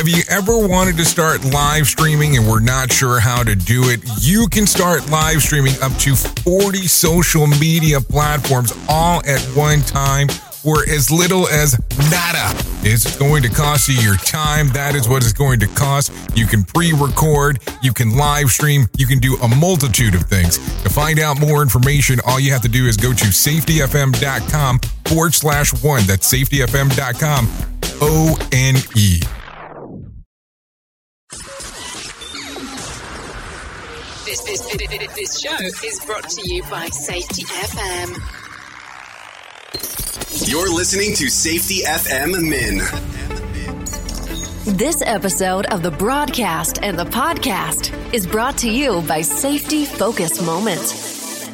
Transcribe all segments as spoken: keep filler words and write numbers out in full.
Have you ever wanted to start live streaming and were not sure how to do it? You can start live streaming up to forty social media platforms all at one time for as little as nada. It's going to cost you your time. That is what it's going to cost. You can pre-record, you can live stream, you can do a multitude of things. To find out more information, all you have to do is go to safetyfm.com forward slash one. That's safetyfm.com, O N E. This, this, this, this show is brought to you by Safety F M. You're listening to Safety F M Min. This episode of the broadcast and the podcast is brought to you by Safety Focus Moment.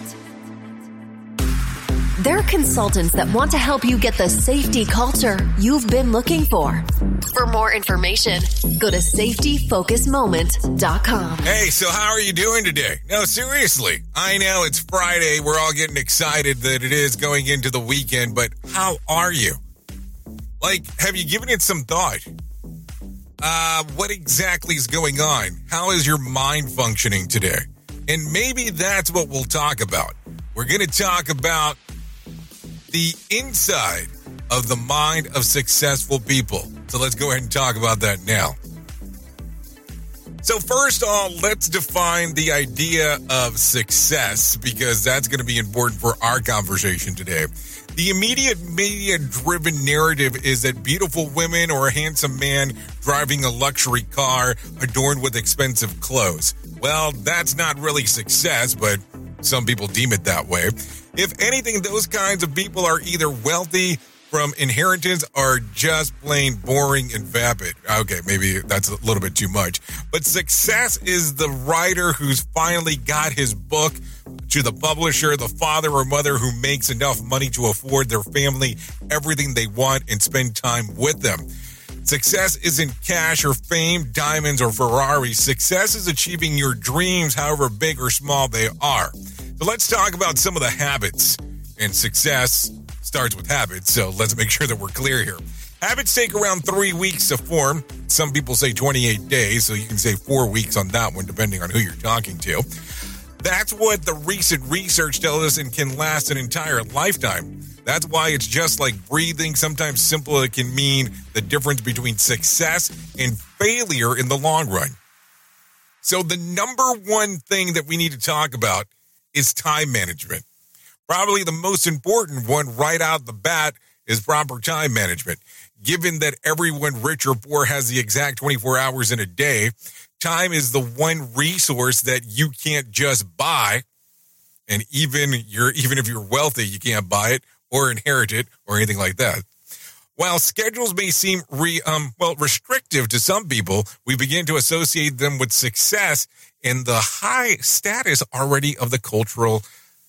They're consultants that want to help you get the safety culture you've been looking for. For more information, go to safety focus moment dot com. Hey, so how are you doing today? No, seriously. I know it's Friday. We're all getting excited that it is going into the weekend, but how are you? Like, have you given it some thought? Uh, what exactly is going on? How is your mind functioning today? And maybe that's what we'll talk about. We're going to talk about the inside of the mind of successful people. So let's go ahead and talk about that now. So first of all, let's define the idea of success, because that's going to be important for our conversation today. The immediate media-driven narrative is that beautiful women or a handsome man driving a luxury car adorned with expensive clothes. Well, that's not really success, but some people deem it that way. If anything, those kinds of people are either wealthy from inheritance or just plain boring and vapid. Okay, maybe that's a little bit too much. But success is the writer who's finally got his book to the publisher, the father or mother who makes enough money to afford their family everything they want and spend time with them. Success isn't cash or fame, diamonds or Ferraris. Success is achieving your dreams, however big or small they are. So let's talk about some of the habits. And success starts with habits, so let's make sure that we're clear here. Habits take around three weeks to form. Some people say twenty-eight days, so you can say four weeks on that one, depending on who you're talking to. That's what the recent research tells us, and can last an entire lifetime. That's why it's just like breathing. Sometimes simple, it can mean the difference between success and failure in the long run. So the number one thing that we need to talk about is time management. Probably the most important one right out the bat is proper time management. Given that everyone, rich or poor, has the exact twenty-four hours in a day, time is the one resource that you can't just buy. And even you're, even if you're wealthy, you can't buy it or inherit it or anything like that. While schedules may seem re, um, well, restrictive to some people, we begin to associate them with success and the high status already of the cultural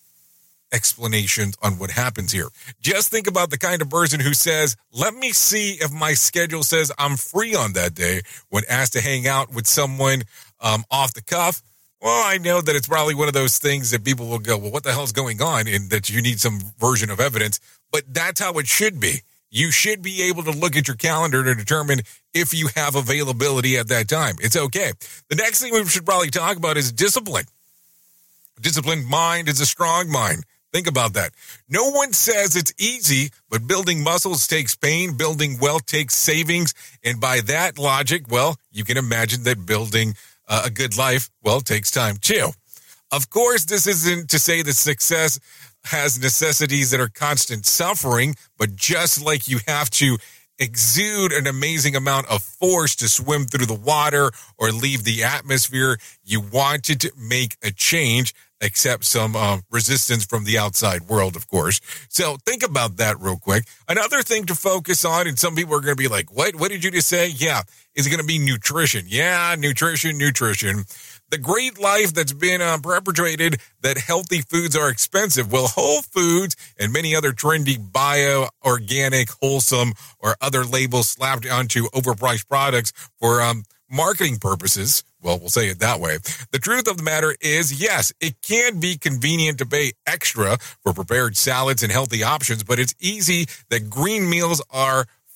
explanations on what happens here. Just think about the kind of person who says, let me see if my schedule says I'm free on that day, when asked to hang out with someone um, off the cuff. Well, I know that it's probably one of those things that people will go, well, what the hell's going on? And that you need some version of evidence. But that's how it should be. You should be able to look at your calendar to determine if you have availability at that time. It's okay. The next thing we should probably talk about is discipline. A disciplined mind is a strong mind. Think about that. No one says it's easy, but building muscles takes pain, building wealth takes savings, and by that logic, well, you can imagine that building uh, a good life, well, takes time too. Of course, this isn't to say that success has necessities that are constant suffering, but just like you have to exude an amazing amount of force to swim through the water or leave the atmosphere, you wanted to make a change, accept some uh, resistance from the outside world, of course. So think about that real quick. Another thing to focus on, and some people are going to be like, what? What did you just say? Yeah, is it going to be nutrition? Yeah, nutrition, nutrition. The great life that's been uh, perpetrated that healthy foods are expensive. Well, Whole Foods and many other trendy bio, organic, wholesome, or other labels slapped onto overpriced products for um, marketing purposes. Well, we'll say it that way. The truth of the matter is, yes, it can be convenient to pay extra for prepared salads and healthy options, but it's easy that green meals are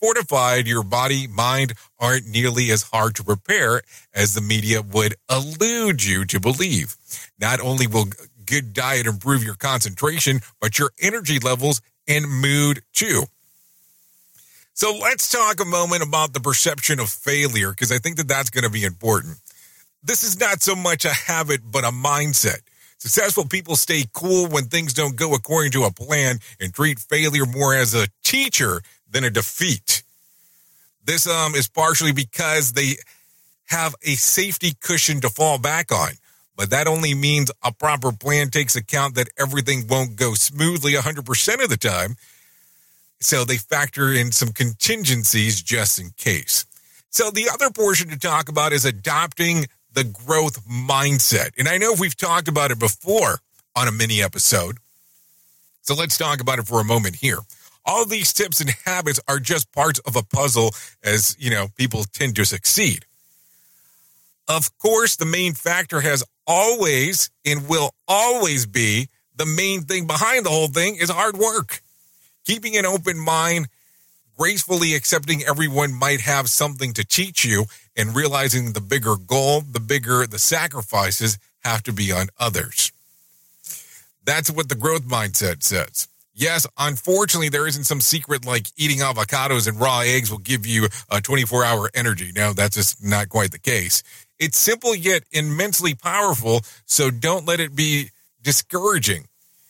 fortified, your body, mind aren't nearly as hard to repair as the media would allude you to believe. Not only will good diet improve your concentration, but your energy levels and mood too. So let's talk a moment about the perception of failure, because I think that that's going to be important. This is not so much a habit, but a mindset. Successful people stay cool when things don't go according to a plan and treat failure more as a teacher than a defeat. This um is partially because they have a safety cushion to fall back on, but that only means a proper plan takes account that everything won't go smoothly one hundred percent of the time. So they factor in some contingencies just in case. So the other portion to talk about is adopting the growth mindset. And I know we've talked about it before on a mini episode. So let's talk about it for a moment here. All of these tips and habits are just parts of a puzzle as, you know, people tend to succeed. Of course, the main factor has always and will always be the main thing behind the whole thing is hard work. Keeping an open mind, gracefully accepting everyone might have something to teach you, and realizing the bigger goal, the bigger the sacrifices have to be on others. That's what the growth mindset says. Yes, unfortunately, there isn't some secret like eating avocados and raw eggs will give you a twenty-four hour energy. No, that's just not quite the case. It's simple yet immensely powerful, so don't let it be discouraging.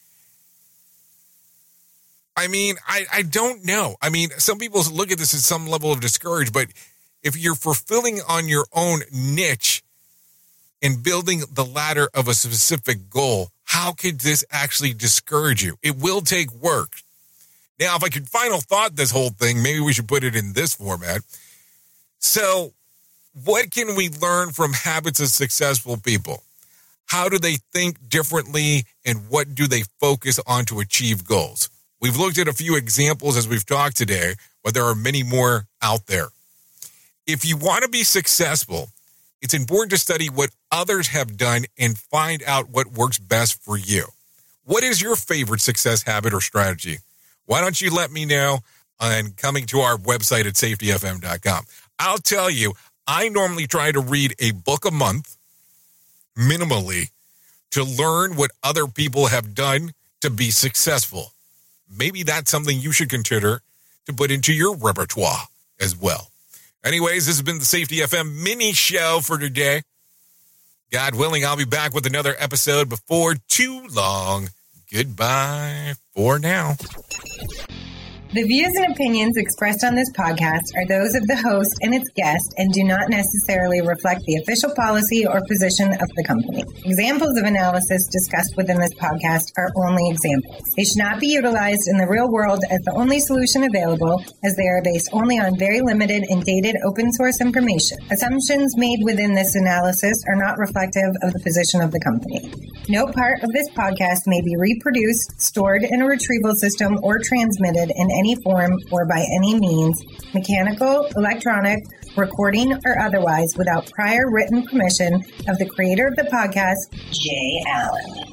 I mean, I, I don't know. I mean, some people look at this as some level of discouraged, but if you're fulfilling on your own niche and building the ladder of a specific goal, how could this actually discourage you? It will take work. Now, if I could final thought this whole thing, maybe we should put it in this format. So, what can we learn from habits of successful people? How do they think differently, and what do they focus on to achieve goals? We've looked at a few examples as we've talked today, but there are many more out there. If you want to be successful, it's important to study what others have done and find out what works best for you. What is your favorite success habit or strategy? Why don't you let me know on coming to our website at safety f m dot com. I'll tell you, I normally try to read a book a month, minimally, to learn what other people have done to be successful. Maybe that's something you should consider to put into your repertoire as well. Anyways, this has been the Safety F M mini show for today. God willing, I'll be back with another episode before too long. Goodbye for now. The views and opinions expressed on this podcast are those of the host and its guest and do not necessarily reflect the official policy or position of the company. Examples of analysis discussed within this podcast are only examples. They should not be utilized in the real world as the only solution available, as they are based only on very limited and dated open source information. Assumptions made within this analysis are not reflective of the position of the company. No part of this podcast may be reproduced, stored in a retrieval system, or transmitted in any any form or by any means, mechanical, electronic, recording, or otherwise, without prior written permission of the creator of the podcast, Jay Allen.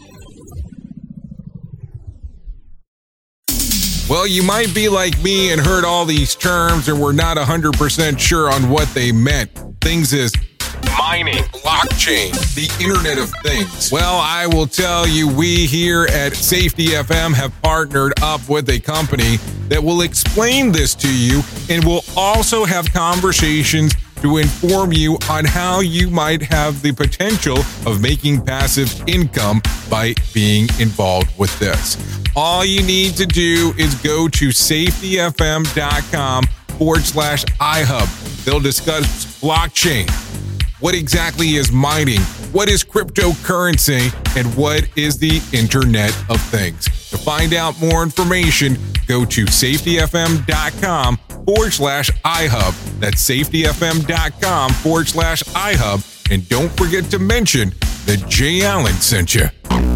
Well, you might be like me and heard all these terms and were not one hundred percent sure on what they meant. Things is mining, blockchain, the Internet of Things. Well, I will tell you, we here at Safety F M have partnered up with a company that will explain this to you and will also have conversations to inform you on how you might have the potential of making passive income by being involved with this. All you need to do is go to safety f m dot com forward slash iHub. They'll discuss blockchain. What exactly is mining? What is cryptocurrency? And what is the Internet of Things? To find out more information, go to safety f m dot com forward slash iHub. That's safety f m dot com forward slash iHub. And don't forget to mention that Jay Allen sent you.